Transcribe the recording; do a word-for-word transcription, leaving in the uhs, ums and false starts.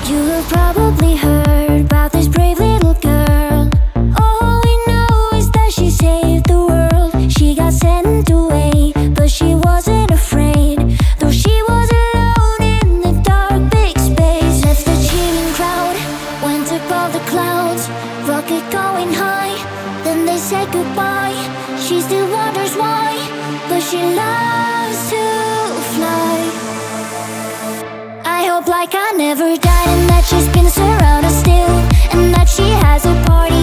You have probably heard about this brave little girl. All we know is that she saved the world. She got sent away, but she wasn't afraid. Though she was alone in the dark big space. Left the cheering crowd, went above the clouds, rocket going high. Then they said goodbye. She still wonders why, but she loves to fly. I hope like I never died, and that she spins around us still, and that she has a party